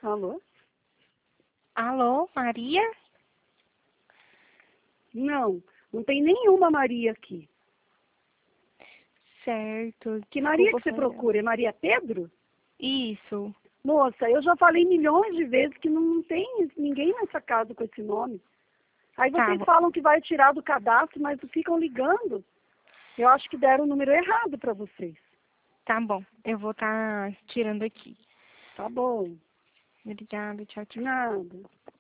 Alô? Alô, Maria? Não, não tem nenhuma Maria aqui. Certo. Que Maria Desculpa, que você foi eu. procura? É Maria Pedro? Isso. Moça, eu já falei milhões de vezes que não tem ninguém nessa casa com esse nome. Aí Tá vocês bom. falam que vai tirar do cadastro, mas ficam ligando. Eu acho que deram o número errado para vocês. Tá bom. Eu vou estar tirando aqui. Tá bom. Obrigada. Tchau, tchau. Nada.